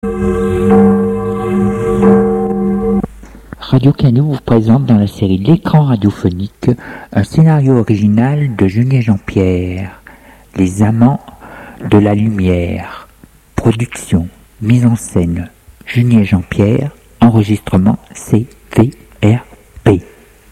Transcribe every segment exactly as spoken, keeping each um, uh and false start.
Radio Canu vous présente dans la série L'écran radiophonique un scénario original de Julien Jean-Pierre, Les Amants de la Lumière. Production, mise en scène, Julien Jean-Pierre, enregistrement C V R P.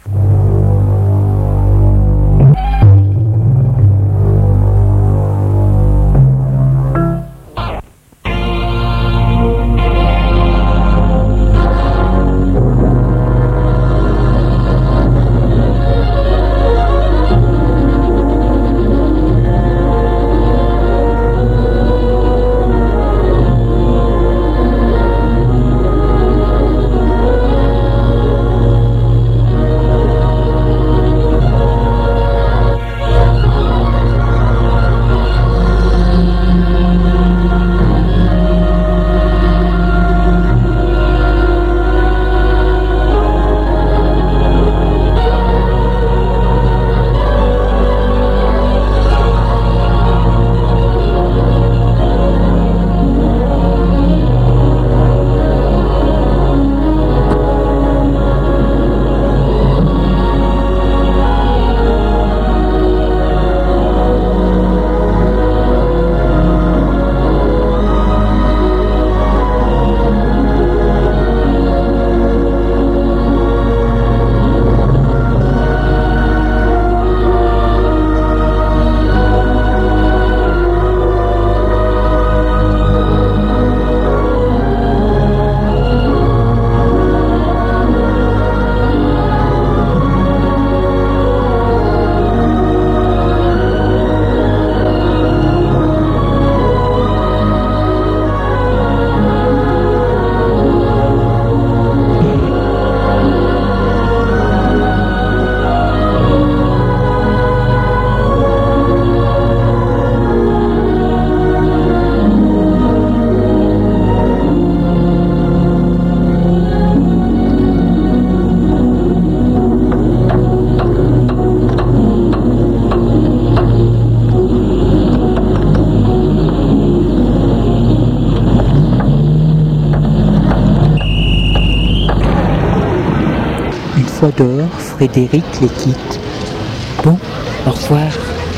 Fois dehors, Frédéric les quitte. Bon, au revoir.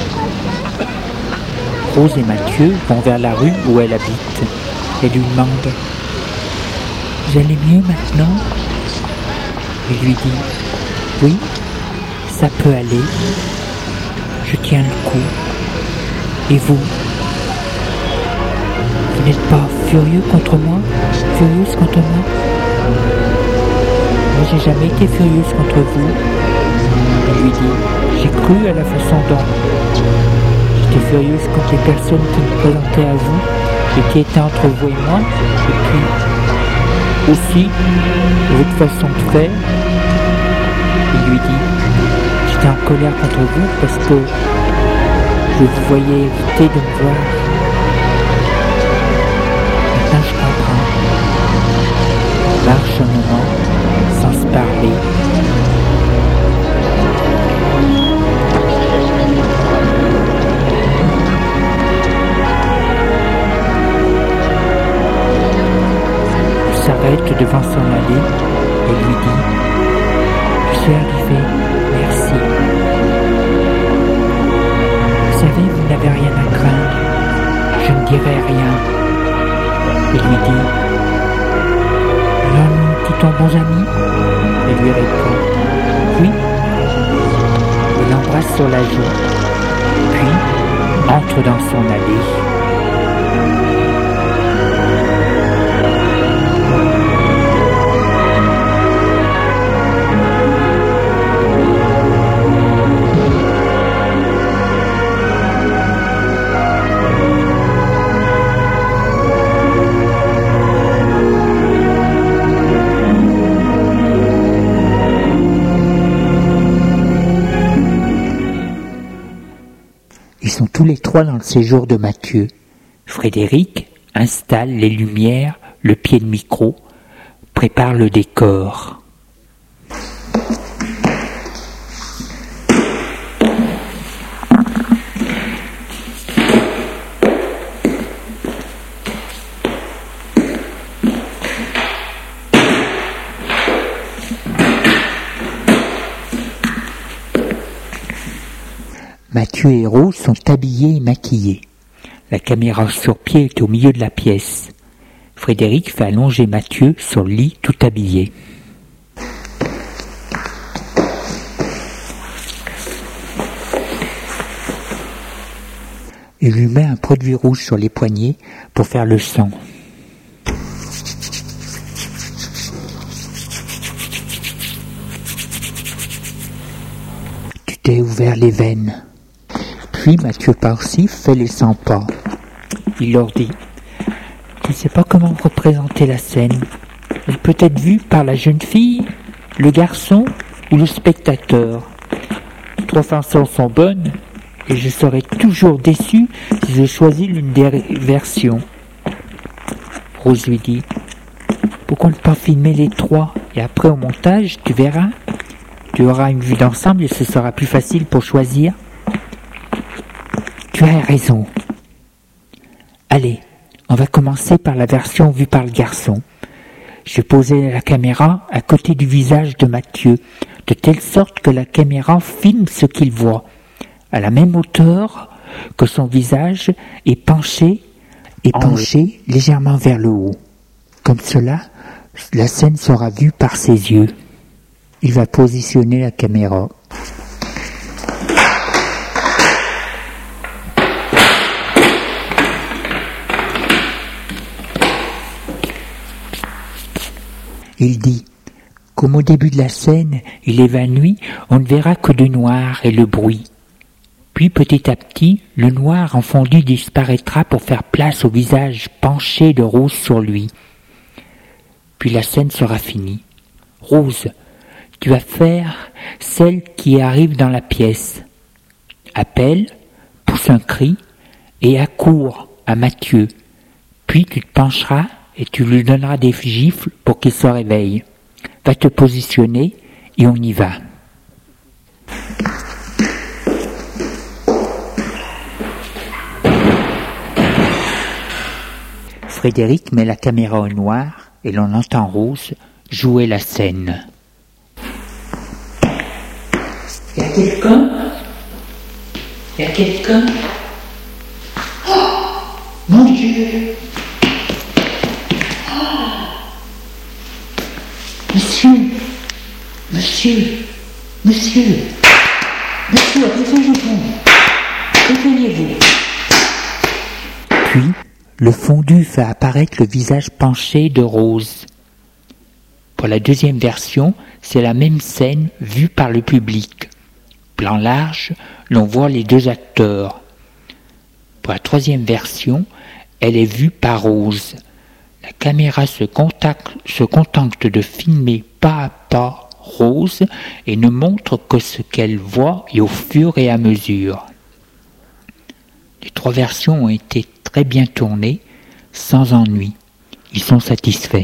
Rose et Mathieu vont vers la rue où elle habite et lui demandent « Vous allez mieux maintenant ?» Il lui dit « Oui, ça peut aller. Je tiens le coup. Et vous ? Vous n'êtes pas furieux contre moi ? Furieuse contre moi ? Moi, j'ai jamais été furieuse contre vous. » Il lui dit « J'ai cru à la façon dont j'étais furieuse contre les personnes qui me présentaient à vous et qui étaient entre vous et moi, et puis aussi votre façon de faire. » Il lui dit « J'étais en colère contre vous parce que je vous voyais éviter de me voir. Maintenant je comprends. » On marche un moment sans se parler. Il s'arrête devant son allée et lui dit « Je suis arrivé, merci. Vous savez, vous n'avez rien à craindre. Je ne dirai rien. » Il lui dit « Non, nous quittons bons amis ?» Elle lui répond « Oui. » Il l'embrasse sur la joue, puis entre dans son allée. Tous les trois dans le séjour de Mathieu. Frédéric installe les lumières, le pied de micro, prépare le décor. Mathieu et Rose sont habillés et maquillés. La caméra sur pied est au milieu de la pièce. Frédéric fait allonger Mathieu sur le lit tout habillé. Il lui met un produit rouge sur les poignets pour faire le sang. Tu t'es ouvert les veines. Puis Mathieu Parsif fait les cent pas. Il leur dit « Je ne sais pas comment représenter la scène. Elle peut être vue par la jeune fille, le garçon ou le spectateur. Trois façons sont bonnes et je serai toujours déçu si je choisis l'une des versions. » Rose lui dit « Pourquoi ne pas filmer les trois et après au montage, tu verras. Tu auras une vue d'ensemble et ce sera plus facile pour choisir. » Tu as raison. Allez, on va commencer par la version vue par le garçon. Je posais la caméra à côté du visage de Mathieu, de telle sorte que la caméra filme ce qu'il voit, à la même hauteur que son visage est penché et penché légèrement vers le haut. Comme cela, la scène sera vue par ses yeux. Il va positionner la caméra. Il dit, comme au début de la scène, il évanoui, on ne verra que du noir et le bruit. Puis petit à petit, le noir en fondu disparaîtra pour faire place au visage penché de Rose sur lui. Puis la scène sera finie. Rose, tu vas faire celle qui arrive dans la pièce. Appelle, pousse un cri et accours à Mathieu. Puis tu te pencheras et tu lui donneras des gifles pour qu'il se réveille. Va te positionner et on y va. Frédéric met la caméra au noir et l'on entend Rose jouer la scène. Y a quelqu'un? Y a quelqu'un? Oh, mon Dieu! Monsieur, monsieur, monsieur, monsieur, réveillez-vous, réveillez-vous. Puis, le fondu fait apparaître le visage penché de Rose. Pour la deuxième version, c'est la même scène vue par le public. Plan large, l'on voit les deux acteurs. Pour la troisième version, elle est vue par Rose. La caméra se, contacte, se contente de filmer pas à pas Rose et ne montre que ce qu'elle voit et au fur et à mesure. Les trois versions ont été très bien tournées, sans ennui. Ils sont satisfaits.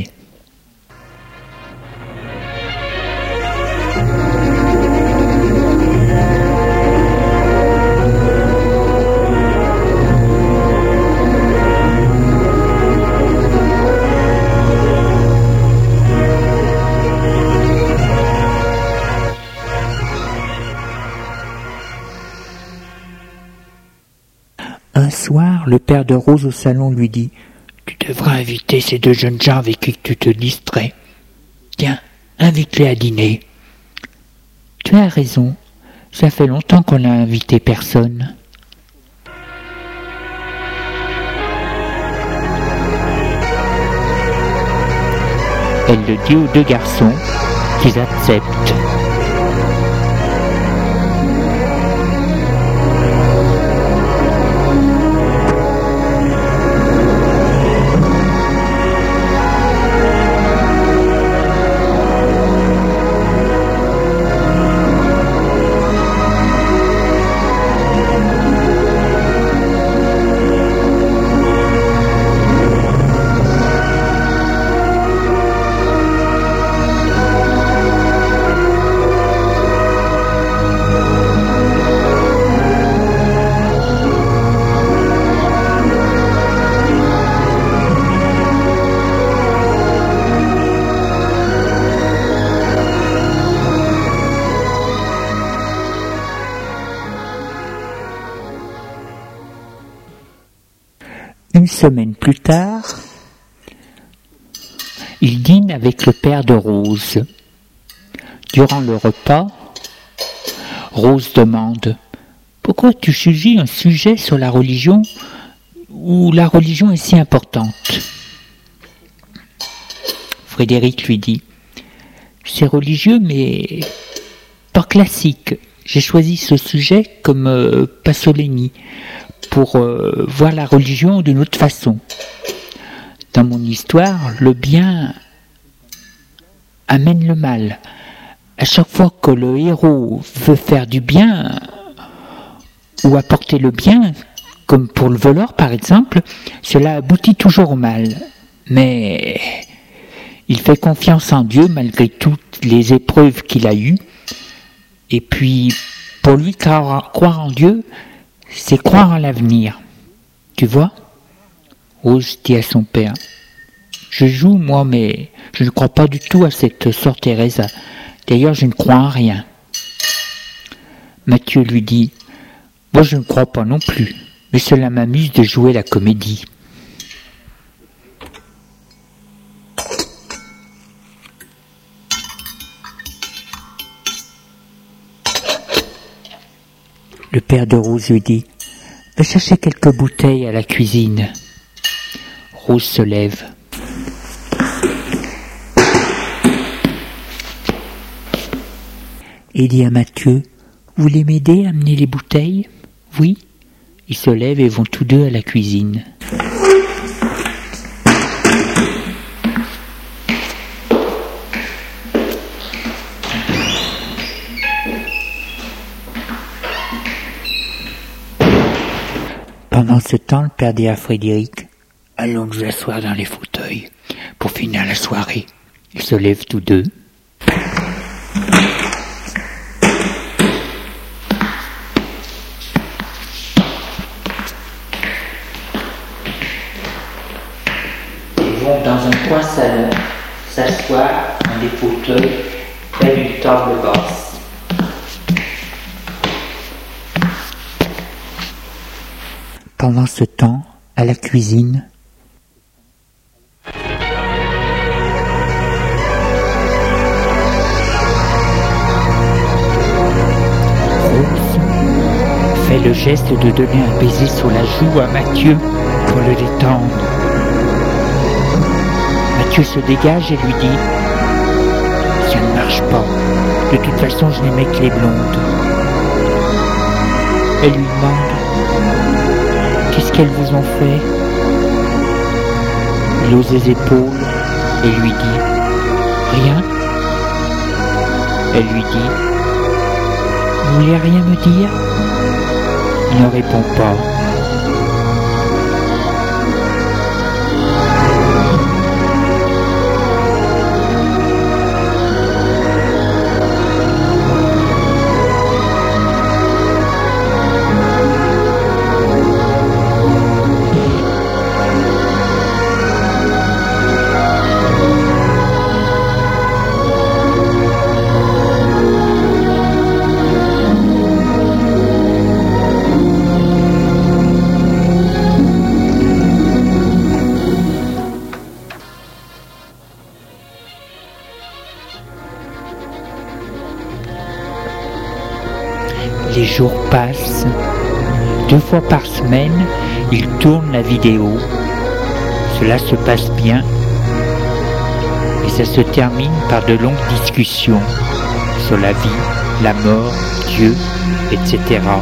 Un soir, le père de Rose au salon lui dit « Tu devrais inviter ces deux jeunes gens avec qui tu te distrais. Tiens, invite-les à dîner. » Tu as raison, ça fait longtemps qu'on n'a invité personne. Elle le dit aux deux garçons qu'ils acceptent. Une semaine plus tard, il dîne avec le père de Rose. Durant le repas, Rose demande « Pourquoi tu choisis un sujet sur la religion où la religion est si importante ?» Frédéric lui dit « C'est religieux, mais pas classique. J'ai choisi ce sujet comme euh, Pasolini pour euh, voir la religion d'une autre façon. Dans mon histoire, le bien amène le mal. À chaque fois que le héros veut faire du bien ou apporter le bien, comme pour le voleur par exemple, cela aboutit toujours au mal. Mais il fait confiance en Dieu malgré toutes les épreuves qu'il a eues. Et puis, pour lui, croire, croire en Dieu, c'est croire en l'avenir. Tu vois ? Rose dit à son père, « Je joue, moi, mais je ne crois pas du tout à cette Sœur Teresa. D'ailleurs, je ne crois en rien. » Mathieu lui dit, « Moi, je ne crois pas non plus, mais cela m'amuse de jouer la comédie. » Le père de Rose lui dit « Va chercher quelques bouteilles à la cuisine. » Rose se lève. Et dit à Mathieu « Vous voulez m'aider à amener les bouteilles ?»« Oui. » Ils se lèvent et vont tous deux à la cuisine. Pendant ce temps, le père dit à Frédéric « Allons nous asseoir dans les fauteuils pour finir la soirée. » Ils se lèvent tous deux. Ils vont dans un coin salon s'asseoir dans des fauteuils près d'une table basse. Pendant ce temps, à la cuisine, Rose fait le geste de donner un baiser sur la joue à Mathieu pour le détendre. Mathieu se dégage et lui dit « Ça ne marche pas. De toute façon, je n'aimais que les blondes. » Elle lui demande « Qu'est-ce qu'elles vous ont fait ?» Il hausse les épaules et lui dit « Rien. » Elle lui dit « Vous voulez rien me dire ?» Il ne répond pas. Les jours passent. Deux fois par semaine, il tourne la vidéo. Cela se passe bien. Et ça se termine par de longues discussions sur la vie, la mort, Dieu, et cetera.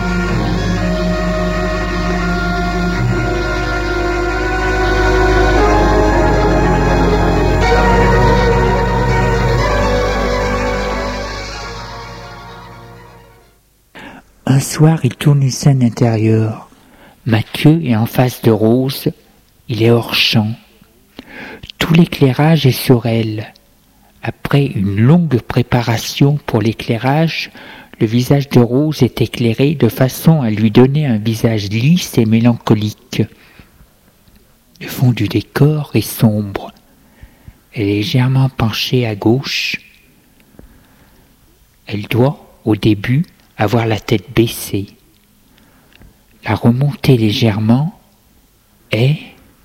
Un soir, il tourne une scène intérieure. Mathieu est en face de Rose. Il est hors champ. Tout l'éclairage est sur elle. Après une longue préparation pour l'éclairage, le visage de Rose est éclairé de façon à lui donner un visage lisse et mélancolique. Le fond du décor est sombre. Elle est légèrement penchée à gauche. Elle doit, au début, avoir la tête baissée. La remonter légèrement et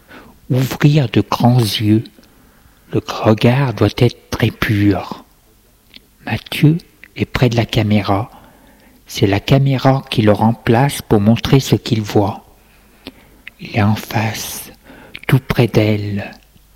ouvrir de grands yeux. Le regard doit être très pur. Mathieu est près de la caméra. C'est la caméra qui le remplace pour montrer ce qu'il voit. Il est en face, tout près d'elle.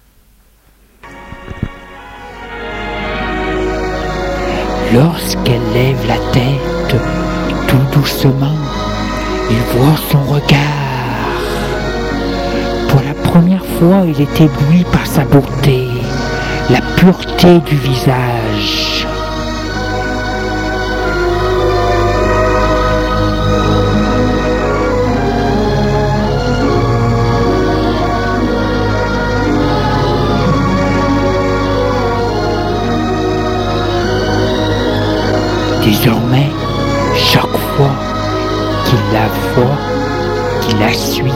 Lorsqu'elle lève la tête, tout doucement, il voit son regard. Pour la première fois, il est ébloui par sa beauté, la pureté du visage. Désormais, chaque fois qu'il la voit, qu'il la suit,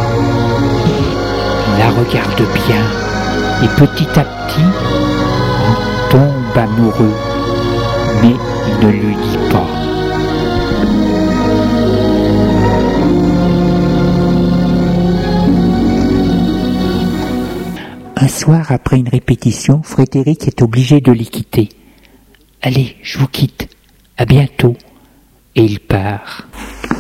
il la regarde bien et petit à petit, il tombe amoureux, mais il ne lui dit pas. Un soir, après une répétition, Frédéric est obligé de les quitter. « Allez, je vous quitte. À bientôt. » Et il part.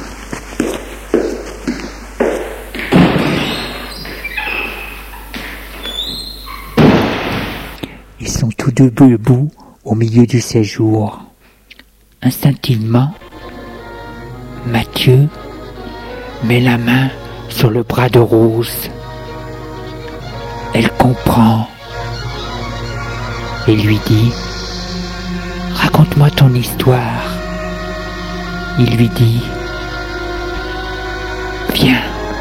Ils sont tous deux debout au milieu du séjour. Instinctivement, Mathieu met la main sur le bras de Rose. Elle comprend et lui dit: « Raconte-moi ton histoire. » Il lui dit: « Viens. »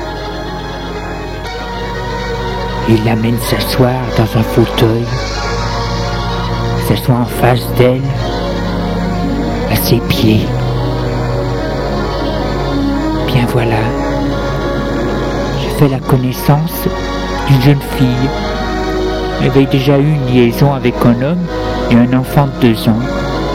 Il l'amène s'asseoir dans un fauteuil, s'assoit en face d'elle, à ses pieds. Bien voilà, j'ai fait la connaissance d'une jeune fille. Elle avait déjà eu une liaison avec un homme et un enfant de deux ans.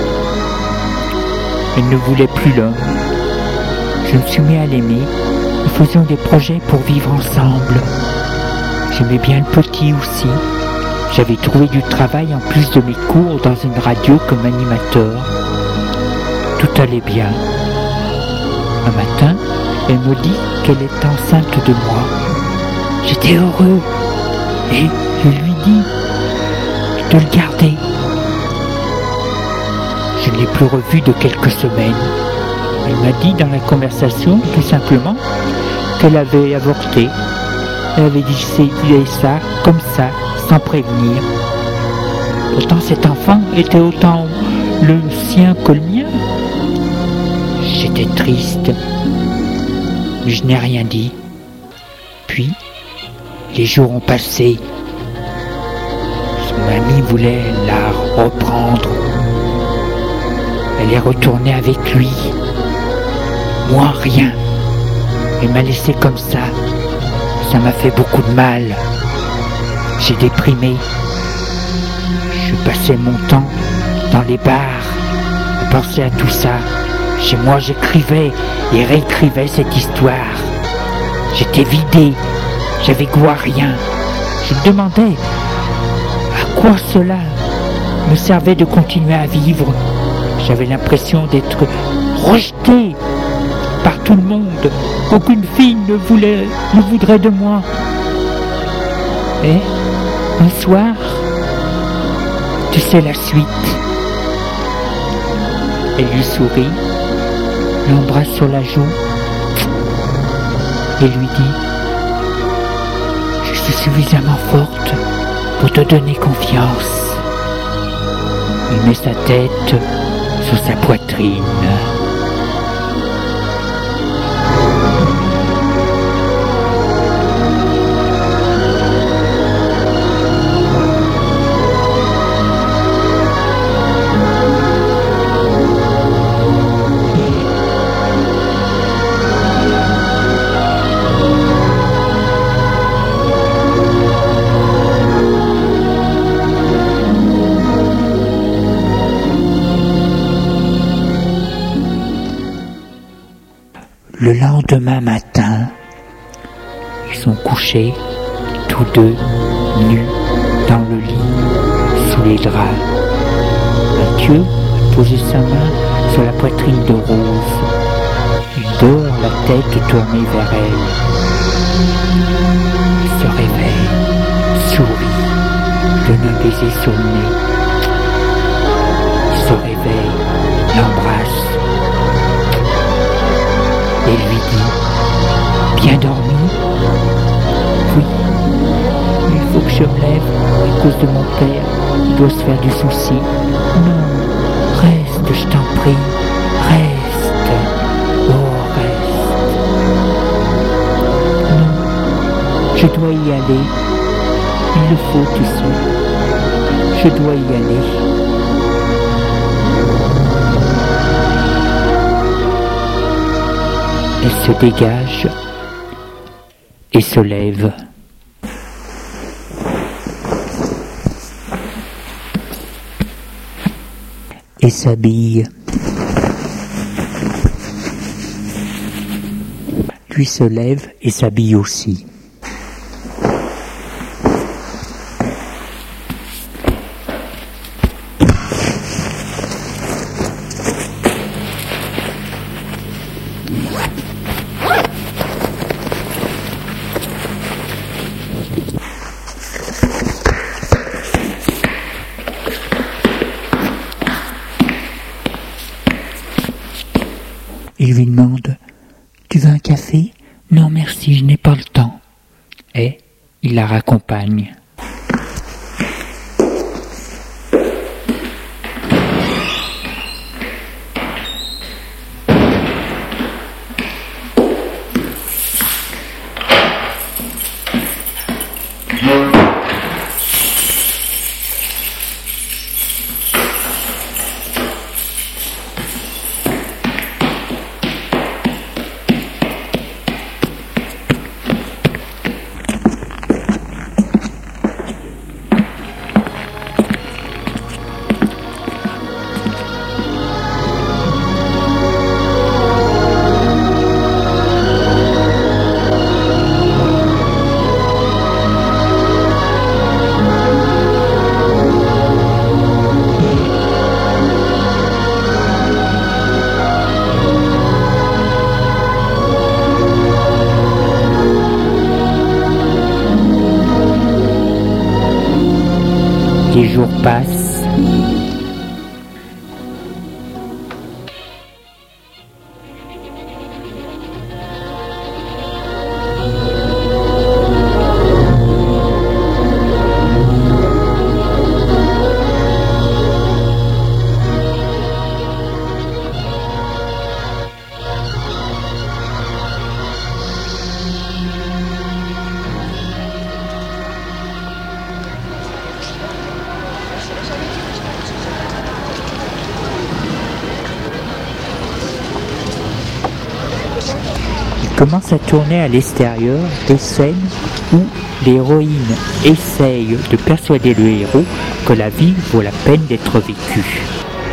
Elle ne voulait plus l'homme. Je me suis mis à l'aimer. Nous faisions des projets pour vivre ensemble. J'aimais bien le petit aussi. J'avais trouvé du travail en plus de mes cours dans une radio comme animateur. Tout allait bien. Un matin, elle me dit qu'elle est enceinte de moi. J'étais heureux et je lui dis de le garder. Je ne l'ai plus revu de quelques semaines. Elle m'a dit dans la conversation, tout simplement, qu'elle avait avorté. Elle avait dit ça comme ça, sans prévenir. Pourtant cet enfant était autant le sien que le mien. J'étais triste, mais je n'ai rien dit. Puis, les jours ont passé. Son ami voulait la reprendre. Elle est retournée avec lui. Moi, rien. Elle m'a laissé comme ça. Ça m'a fait beaucoup de mal. J'ai déprimé. Je passais mon temps dans les bars à penser à tout ça. Chez moi, j'écrivais et réécrivais cette histoire. J'étais vidé. J'avais goût à rien. Je me demandais à quoi cela me servait de continuer à vivre. J'avais l'impression d'être rejeté par tout le monde. Aucune fille ne voulait, ne voudrait de moi. Et un soir, tu sais la suite. Elle lui sourit, l'embrasse sur la joue et lui dit: « Je suis suffisamment forte pour te donner confiance. » Il met sa tête sur sa poitrine. Le lendemain matin, ils sont couchés tous deux, nus, dans le lit, sous les draps. Mathieu a posé sa main sur la poitrine de Rose. Il dort la tête tournée vers elle. Il se réveille, sourit, donne un baiser sur le nez. Il se réveille, l'embrasse et lui dit « Bien dormi ?» « Oui, il faut que je me lève à cause de mon père, il doit se faire du souci. »« Non, reste, je t'en prie, reste, oh reste. »« Non, je dois y aller, il le faut, tu sais, je dois y aller. » Elle se dégage et se lève. Et s'habille. Lui se lève et s'habille aussi. Il lui demande « Tu veux un café ?»« Non merci, je n'ai pas le temps. » Et il la raccompagne. Les jours passent. Commence à tourner à l'extérieur des scènes où l'héroïne essaye de persuader le héros que la vie vaut la peine d'être vécue.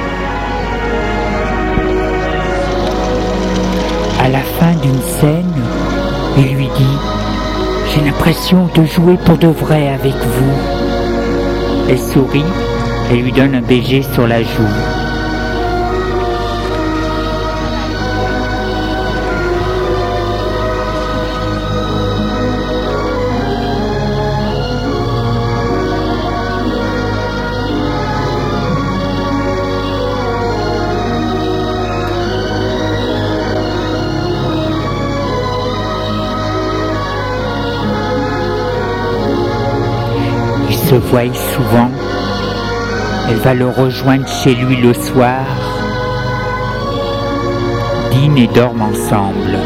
À la fin d'une scène, il lui dit « J'ai l'impression de jouer pour de vrai avec vous. » Elle sourit et lui donne un baiser sur la joue. Se voient souvent, elle va le rejoindre chez lui le soir, dînent et dorment ensemble.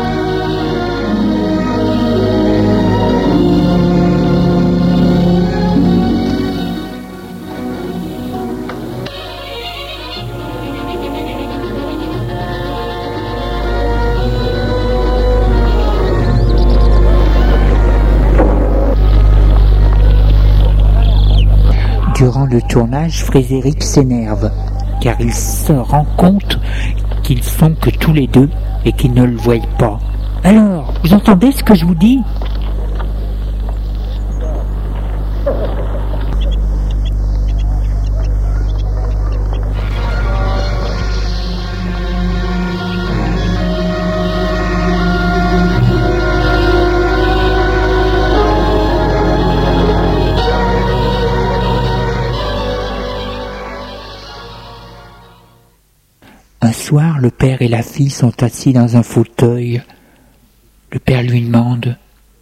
Durant le tournage, Frédéric s'énerve, car il se rend compte qu'ils sont que tous les deux et qu'ils ne le voient pas. « Alors, vous entendez ce que je vous dis ?» Un soir, le père et la fille sont assis dans un fauteuil. Le père lui demande: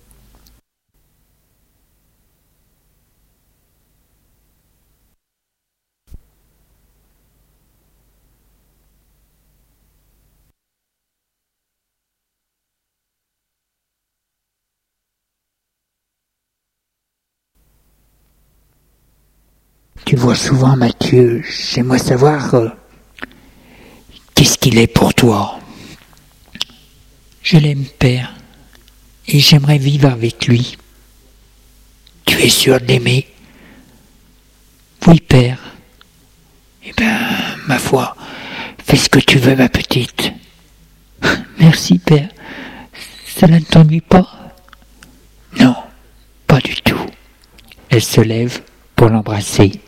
tu vois souvent Mathieu, j'aimerais savoir euh, qu'est-ce qu'il est pour toi. Je l'aime, père, et j'aimerais vivre avec lui. Tu es sûr de l'aimer? Oui, père. Eh ben, ma foi, fais ce que tu veux, ma petite. Merci, père. Cela ne t'ennuie pas? Non, pas du tout. Elle se lève pour l'embrasser.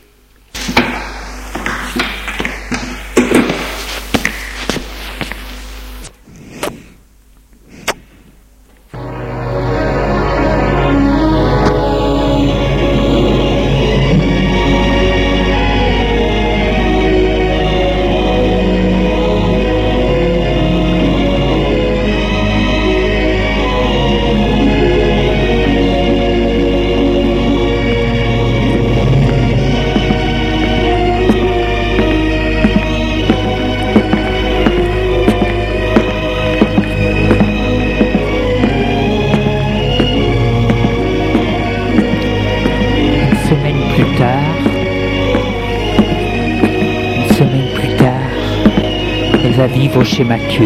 Va vivre chez Mathieu.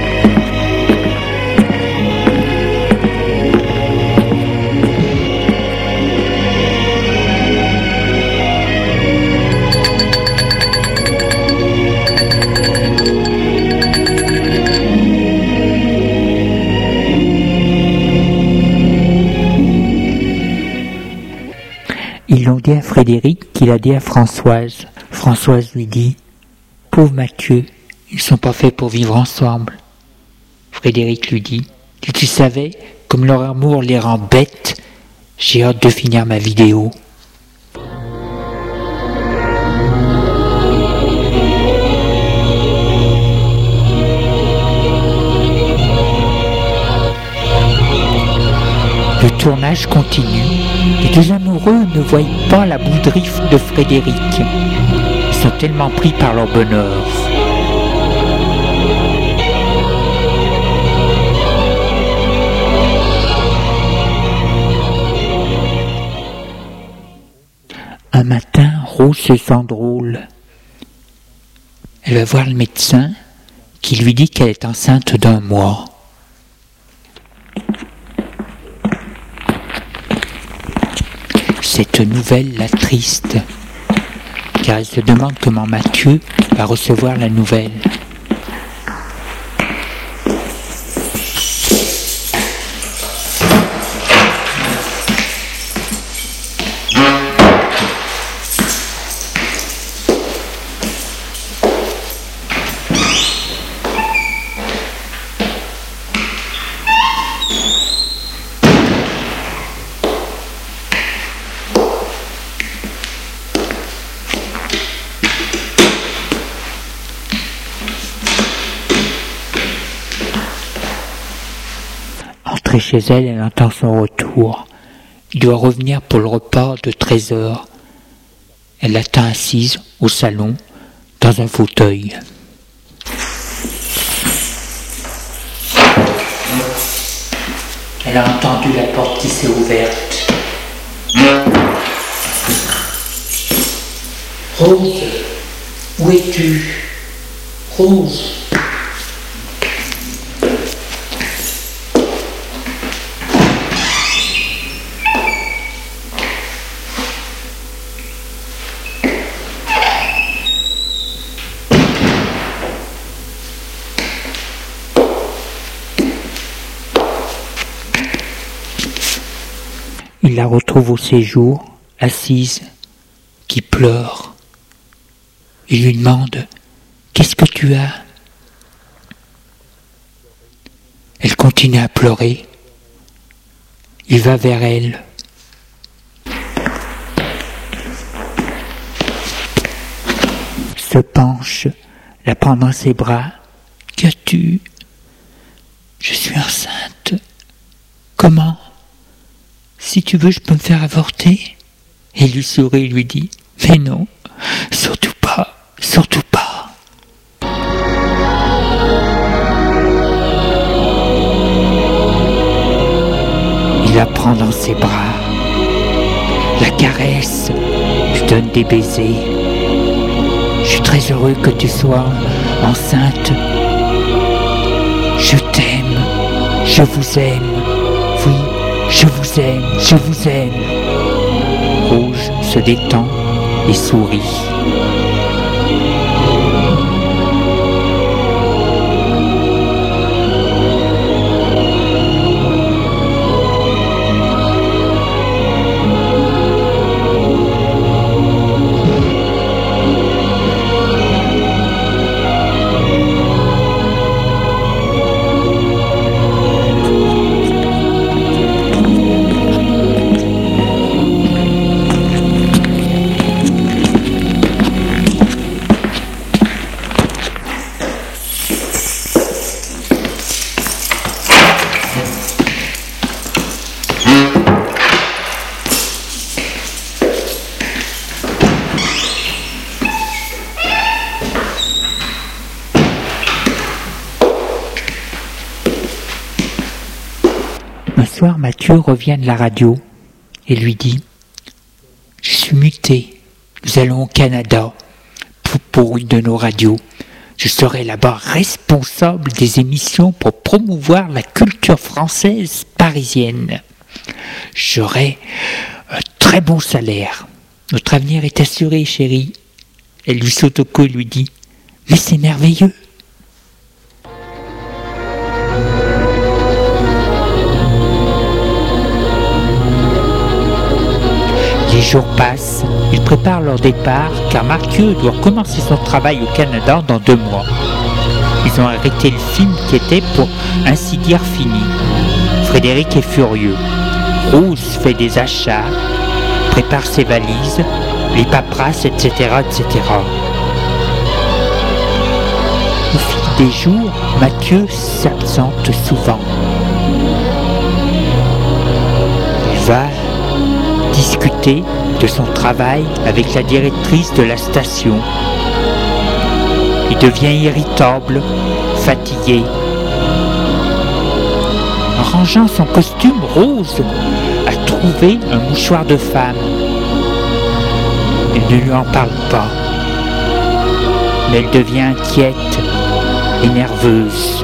Ils l'ont dit à Frédéric, qu'il a dit à Françoise. Françoise lui dit: pauvre Mathieu, ils ne sont pas faits pour vivre ensemble. Frédéric lui dit: si tu savais comme leur amour les rend bêtes, j'ai hâte de finir ma vidéo. Le tournage continue. Les deux amoureux ne voient pas la bouderie de Frédéric. Ils sont tellement pris par leur bonheur. Un matin, Rose se sent drôle. Elle va voir le médecin qui lui dit qu'elle est enceinte d'un mois. Cette nouvelle l'attriste, car elle se demande comment Mathieu va recevoir la nouvelle. Entrée chez elle, elle entend son retour. Il doit revenir pour le repas de treize heures. Elle l'attend assise au salon, dans un fauteuil. Elle a entendu la porte qui s'est ouverte. Rose, où es-tu? Rose. Il la retrouve au séjour, assise, qui pleure. Il lui demande: qu'est-ce que tu as? Elle continue à pleurer. Il va vers elle. Se penche, la prend dans ses bras. « Qu'as-tu ? » ?»« Je suis enceinte. »« Comment ? » ?»« Si tu veux, je peux me faire avorter. » Et lui sourit et lui dit « Mais non, surtout pas, surtout pas. » Il la prend dans ses bras, la caresse, lui donne des baisers. « Je suis très heureux que tu sois enceinte. Je t'aime, je vous aime, oui, je vous aime, je vous aime. » Rouge se détend et sourit. Un soir, Mathieu revient de la radio et lui dit « Je suis muté, nous allons au Canada pour, pour une de nos radios. Je serai là-bas responsable des émissions pour promouvoir la culture française parisienne. J'aurai un très bon salaire. Notre avenir est assuré, chérie. » Elle lui saute au cou et lui dit « Mais c'est merveilleux !» Les jours passent, ils préparent leur départ car Mathieu doit commencer son travail au Canada dans deux mois. Ils ont arrêté le film qui était pour ainsi dire fini. Frédéric est furieux. Rose fait des achats, prépare ses valises, les paperasses, et cetera, et cetera. Au fil des jours, Mathieu s'absente souvent. Il va discuter de son travail avec la directrice de la station. Il devient irritable, fatigué. En rangeant son costume, Rose a trouvé un mouchoir de femme. Elle ne lui en parle pas, mais elle devient inquiète et nerveuse.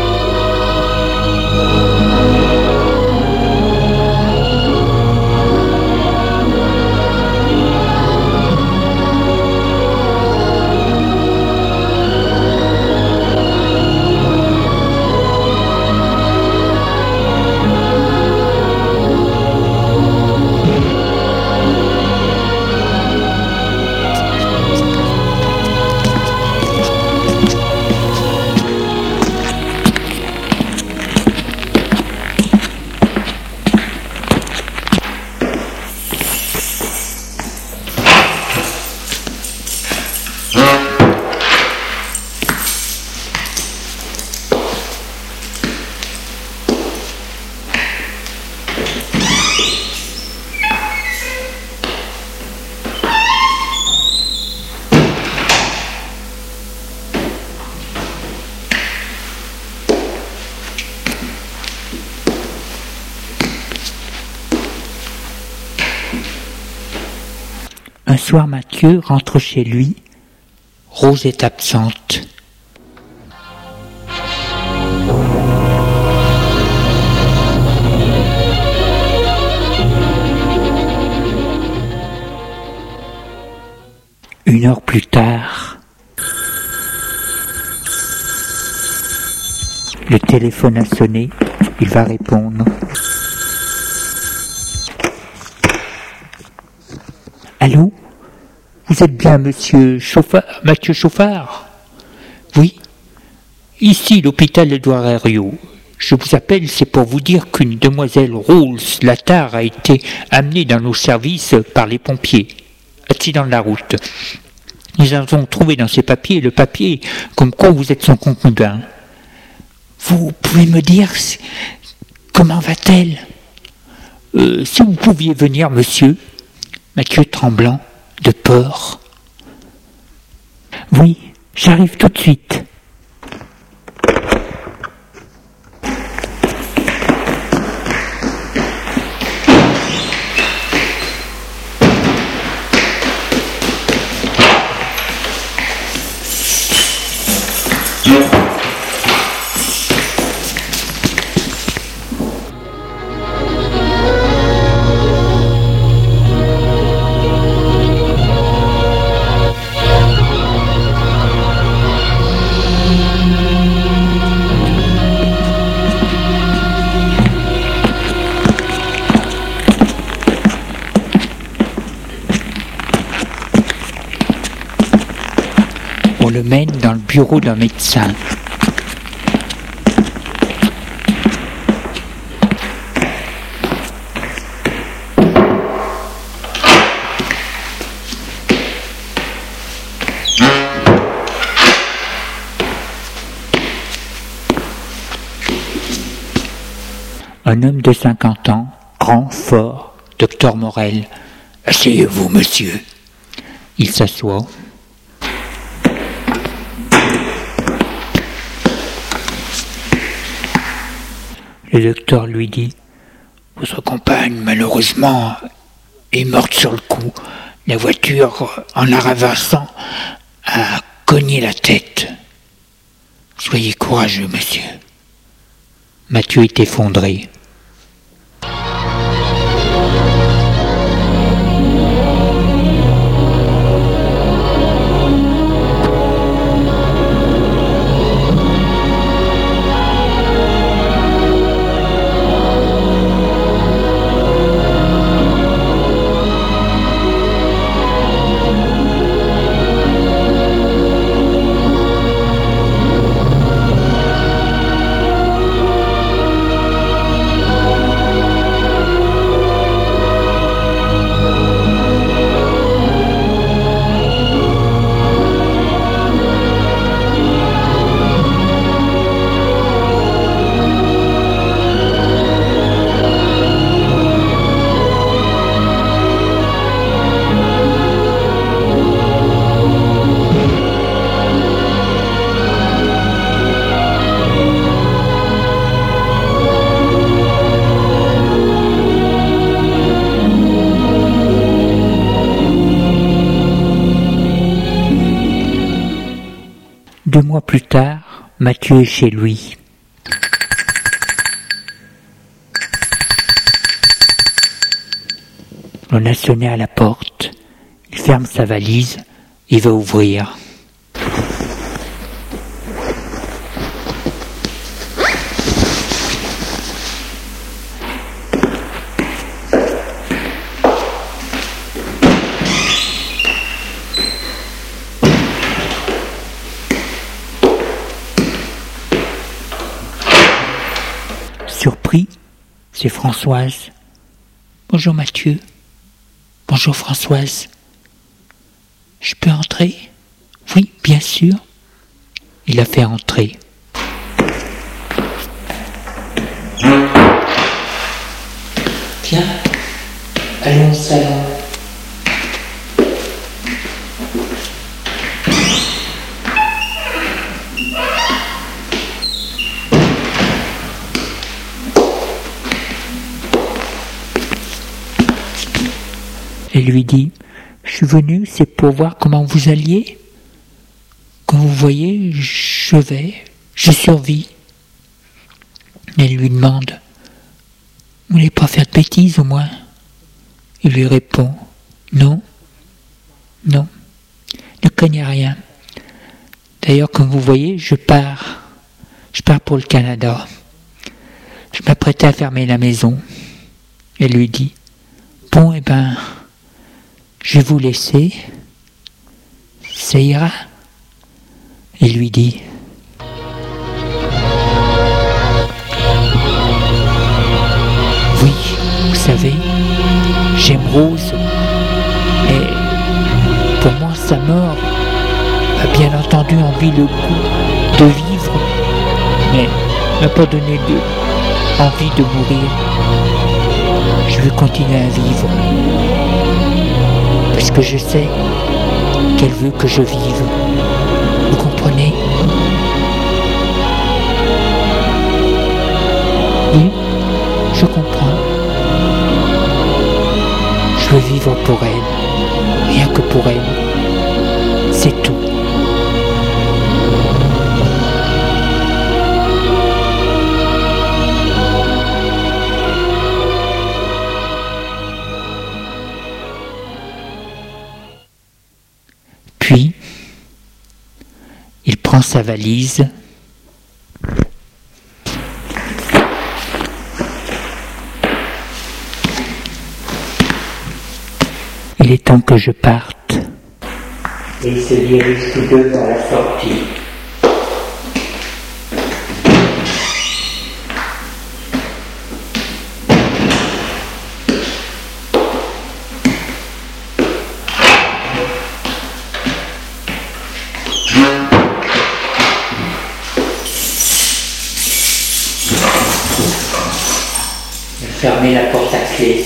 Un soir, Mathieu rentre chez lui. Rose est absente. Une heure plus tard, le téléphone a sonné. Il va répondre. Allô ? Vous êtes bien monsieur Chauffard, Mathieu Chauffard ? Oui. Ici, l'hôpital Édouard Herriot. Je vous appelle, c'est pour vous dire qu'une demoiselle Rose Lattard a été amenée dans nos services par les pompiers. Accident de la route. Nous avons trouvé dans ces papiers le papier comme quoi vous êtes son concubin. Vous pouvez me dire comment va-t-elle ? euh, Si vous pouviez venir, monsieur. Mathieu tremblant de peur. Oui, j'arrive tout de suite. On le mène dans le bureau d'un médecin. Un homme de cinquante ans, grand, fort, docteur Morel. « Asseyez-vous, monsieur. » Il s'assoit. Le docteur lui dit « Votre compagne, malheureusement, est morte sur le coup. La voiture, en la ravassant, a cogné la tête. Soyez courageux, monsieur. » Mathieu est effondré. Deux mois plus tard, Mathieu est chez lui. On a sonné à la porte. Il ferme sa valise et va ouvrir. Surpris, c'est Françoise. Bonjour Mathieu. Bonjour Françoise. Je peux entrer ? Oui, bien sûr. Il la fait entrer. Tiens, allons au salon. Elle lui dit « Je suis venu, c'est pour voir comment vous alliez. Comme vous voyez, je vais, je survis. » Elle lui demande « Vous n'allez pas faire de bêtises au moins ?» Il lui répond « Non, non, ne connais rien. D'ailleurs, comme vous voyez, je pars, je pars pour le Canada. Je m'apprêtais à fermer la maison. » Elle lui dit « Bon, eh ben... je vais vous laisser, ça ira. » Il lui dit « Oui, vous savez, j'aime Rose, et pour moi sa mort entendu envie le goût de vivre, mais m'a pas donné de envie de mourir. Je veux continuer à vivre, parce que je sais qu'elle veut que je vive. Vous comprenez? Oui, je comprends. Je veux vivre pour elle, rien que pour elle. C'est tout. Puis, il prend sa valise, il est temps que je parte. Et ils se dirigent tous deux vers la sortie. Fermez la porte à clé.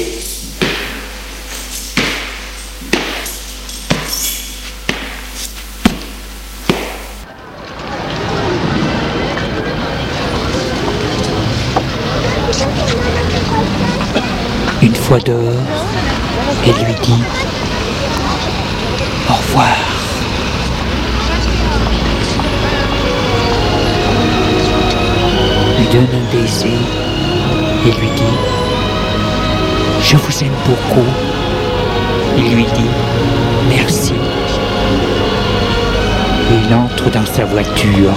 Une fois dehors, elle lui dit au revoir. Lui donne un baiser et lui dit je vous aime beaucoup. Il lui dit merci. Et il entre dans sa voiture.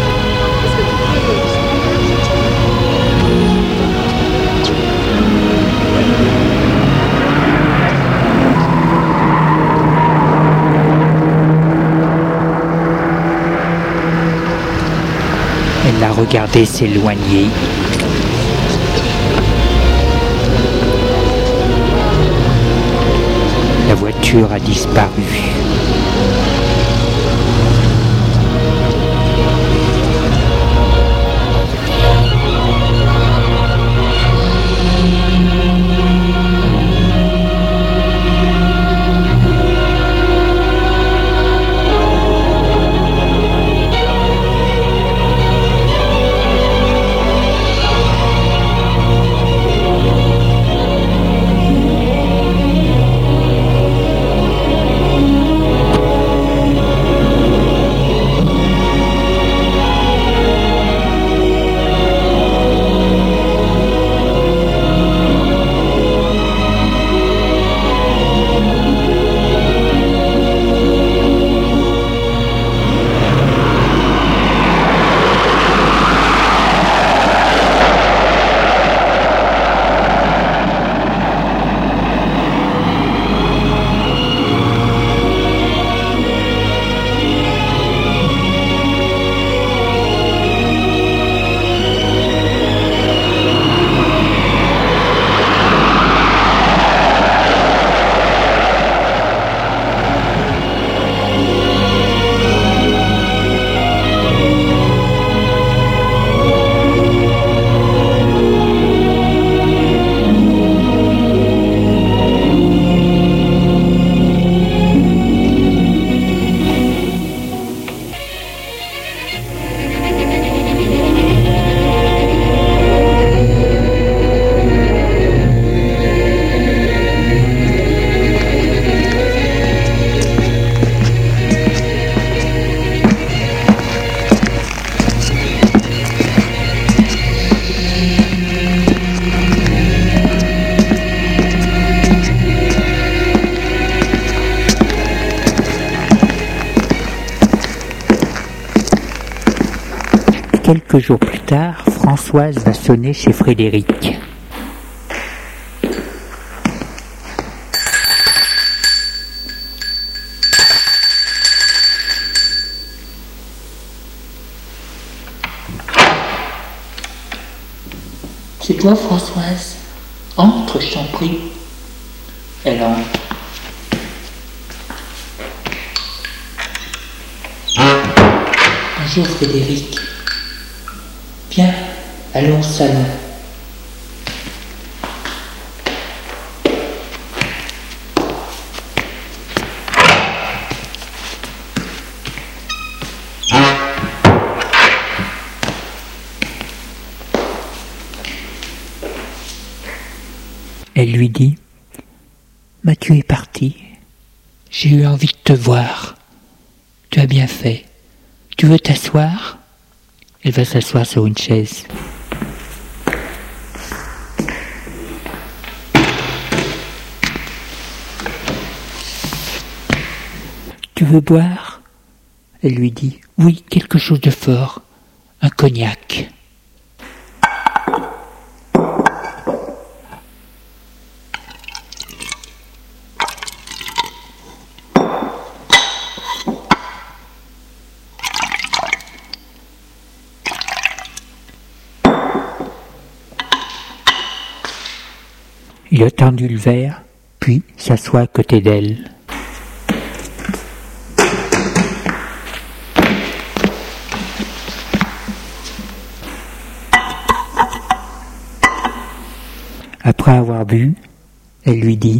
Elle l'a regardé s'éloigner. La voiture a disparu. Quelques jours plus tard, Françoise va sonner chez Frédéric. C'est toi, Françoise? Entre, je t'en prie. Elle entre. Bonjour Frédéric. Viens, allons au salon. Elle lui dit « Mathieu est parti. J'ai eu envie de te voir. Tu as bien fait. Tu veux t'asseoir ?» Elle va s'asseoir sur une chaise. « Tu veux boire ?» Elle lui dit « Oui, quelque chose de fort. Un cognac. » Il a tendu le verre, puis s'assoit à côté d'elle. Après avoir bu, elle lui dit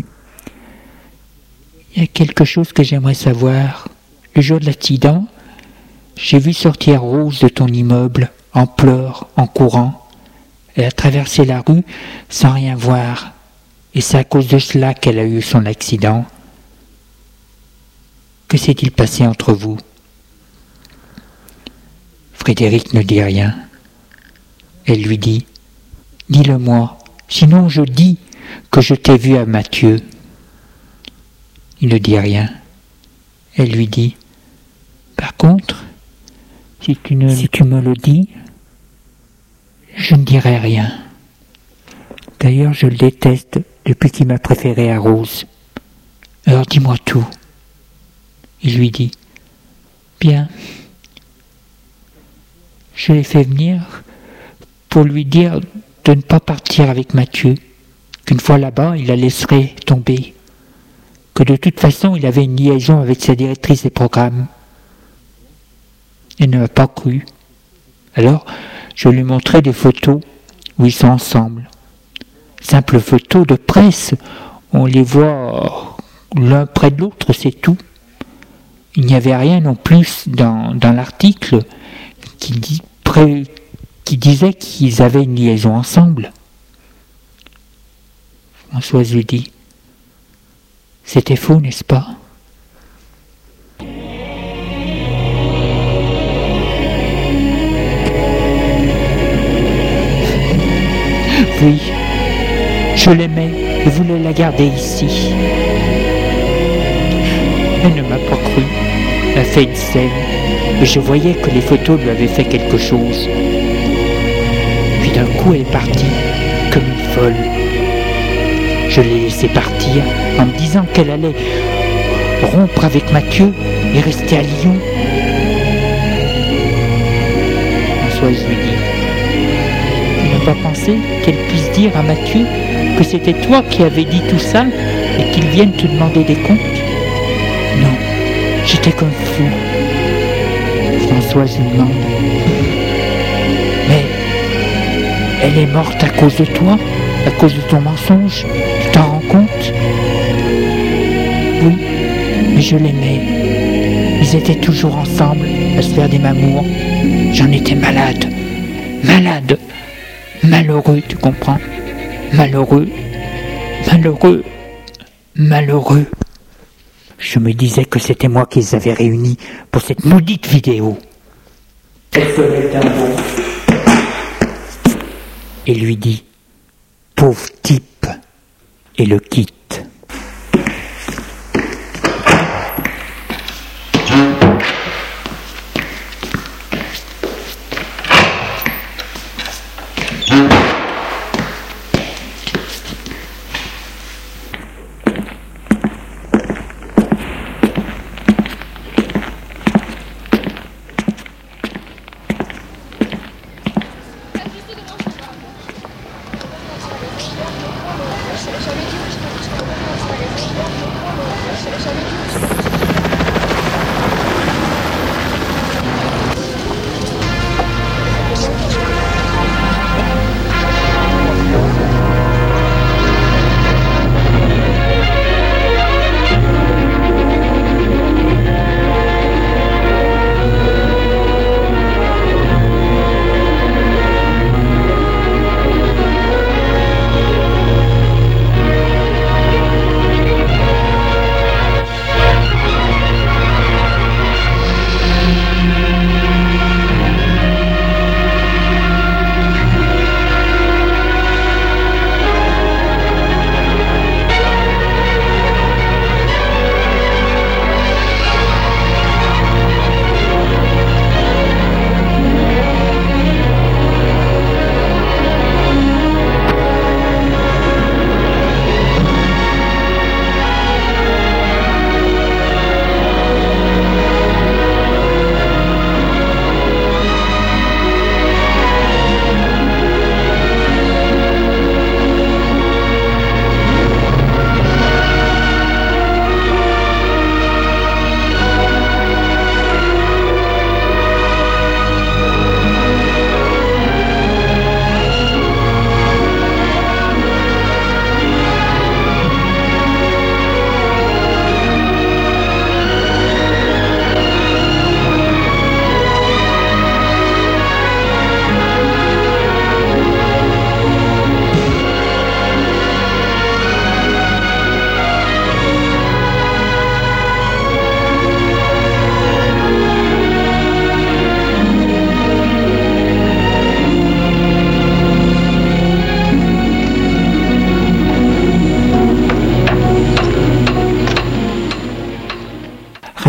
« Il y a quelque chose que j'aimerais savoir. Le jour de l'accident, j'ai vu sortir Rose de ton immeuble, en pleurs, en courant. Elle a traversé la rue sans rien voir. Et c'est à cause de cela qu'elle a eu son accident. Que s'est-il passé entre vous ?» Frédéric ne dit rien. Elle lui dit « Dis-le-moi, sinon je dis que je t'ai vu à Mathieu. » Il ne dit rien. Elle lui dit « Par contre, si tu, ne, si tu me le dis, je ne dirai rien. D'ailleurs, je le déteste depuis qu'il m'a préféré à Rose. Alors dis-moi tout. » Il lui dit « Bien. Je l'ai fait venir pour lui dire de ne pas partir avec Mathieu, qu'une fois là-bas, il la laisserait tomber, que de toute façon, il avait une liaison avec sa directrice des programmes. Elle ne m'a pas cru. Alors, je lui montrai des photos où ils sont ensemble. Simples photos de presse, on les voit l'un près de l'autre, c'est tout. Il n'y avait rien non plus dans, dans l'article qui, dit, pré, qui disait qu'ils avaient une liaison ensemble. » Françoise lui dit « C'était faux, n'est-ce pas ?» Oui, je l'aimais et voulais la garder ici. Elle ne m'a pas cru, a fait une scène, et je voyais que les photos lui avaient fait quelque chose. Puis d'un coup, elle est partie, comme une folle. Je l'ai laissée partir en me disant qu'elle allait rompre avec Mathieu et rester à Lyon. Françoise lui dit « Tu n'as pas pensé qu'elle puisse dire à Mathieu que c'était toi qui avais dit tout ça et qu'il vienne te demander des comptes ?» Non, j'étais comme fou. Françoise lui demande « Mais elle est morte à cause de toi, à cause de ton mensonge, tu t'en rends compte ?» Oui, mais je l'aimais. Ils étaient toujours ensemble à se faire des mamours. J'en étais malade, malade, malheureux, tu comprends? Malheureux, malheureux, malheureux. Je me disais que c'était moi qui les avais réunis pour cette maudite vidéo. Elle sonnait un mot et lui dit « Pauvre type !» et le quitte.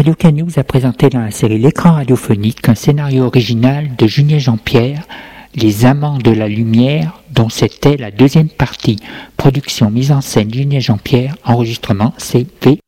Radio Canu vous a présenté dans la série L'écran radiophonique un scénario original de Julien Jean-Pierre, Les Amants de la Lumière, dont c'était la deuxième partie. Production, mise en scène Julien Jean-Pierre, enregistrement C V